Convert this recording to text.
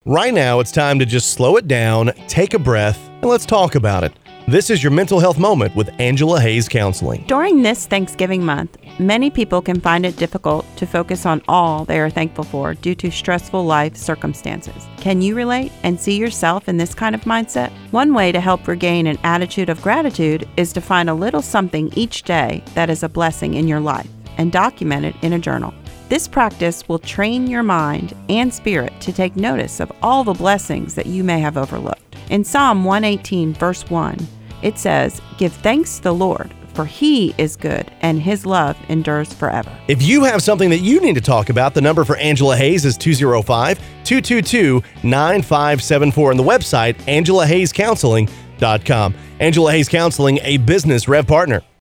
Right now, it's time to just slow it down, take a breath, and let's talk about it. This is your Mental Health Moment with Angela Hayes Counseling. During this Thanksgiving month, many people can find it difficult to focus on all they are thankful for due to stressful life circumstances. Can you relate and see yourself in this kind of mindset? One way to help regain an attitude of gratitude is to find a little something each day that is a blessing in your life and document it in a journal. This practice will train your mind and spirit to take notice of all the blessings that you may have overlooked. In Psalm 118, verse 1, it says, "Give thanks to the Lord, for He is good, and His love endures forever." If you have something that you need to talk about, the number for Angela Hayes is 205-222-9574, and the website, AngelaHayesCounseling.com. Angela Hayes Counseling, a business Rev partner.